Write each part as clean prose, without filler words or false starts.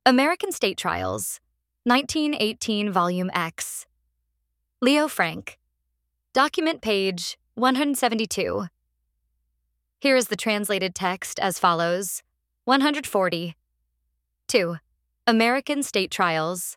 American State Trials, 1918 Volume X. Leo Frank. Document page 172. Here is the translated text as follows. 140. 2. American State Trials.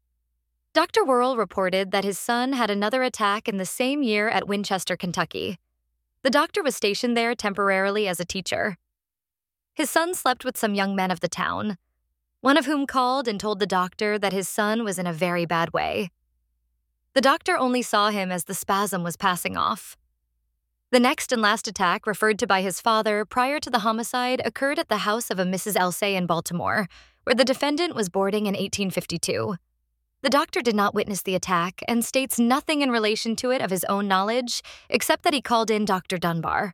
Dr. Worrell reported that his son had another attack in the same year at Winchester, Kentucky. The doctor was stationed there temporarily as a teacher. His son slept with some young men of the town, one of whom called and told the doctor that his son was in a very bad way. The doctor only saw him as the spasm was passing off. The next and last attack referred to by his father prior to the homicide occurred at the house of a Mrs. Elsay in Baltimore, where the defendant was boarding in 1852. The doctor did not witness the attack and states nothing in relation to it of his own knowledge, except that he called in Dr. Dunbar.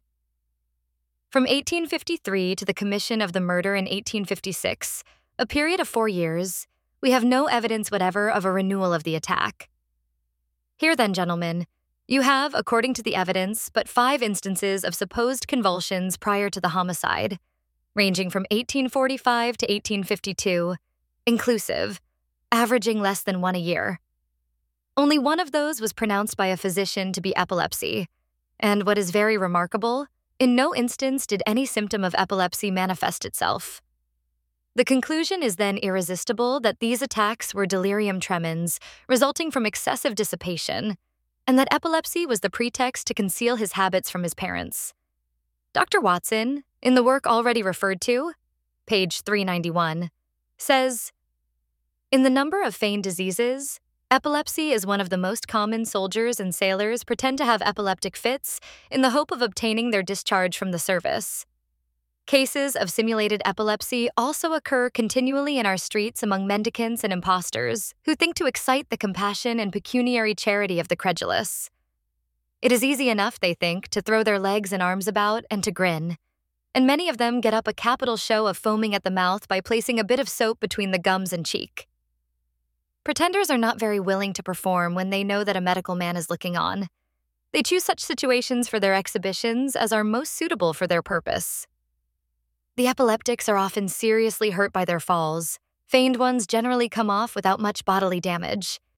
From 1853 to the commission of the murder in 1856, a period of 4 years, we have no evidence whatever of a renewal of the attack. Here then, gentlemen, you have, according to the evidence, but 5 instances of supposed convulsions prior to the homicide, ranging from 1845 to 1852, inclusive, averaging less than 1 a year. Only one of those was pronounced by a physician to be epilepsy, and what is very remarkable, in no instance did any symptom of epilepsy manifest itself. The conclusion is then irresistible that these attacks were delirium tremens resulting from excessive dissipation, and that epilepsy was the pretext to conceal his habits from his parents. Dr. Watson, in the work already referred to, page 391, says, "In the number of feigned diseases, epilepsy is one of the most common. Soldiers and sailors pretend to have epileptic fits in the hope of obtaining their discharge from the service. Cases of simulated epilepsy also occur continually in our streets among mendicants and impostors who think to excite the compassion and pecuniary charity of the credulous. It is easy enough, they think, to throw their legs and arms about and to grin, and many of them get up a capital show of foaming at the mouth by placing a bit of soap between the gums and cheek. Pretenders are not very willing to perform when they know that a medical man is looking on. They choose such situations for their exhibitions as are most suitable for their purpose. The epileptics are often seriously hurt by their falls. Feigned ones generally come off without much bodily damage,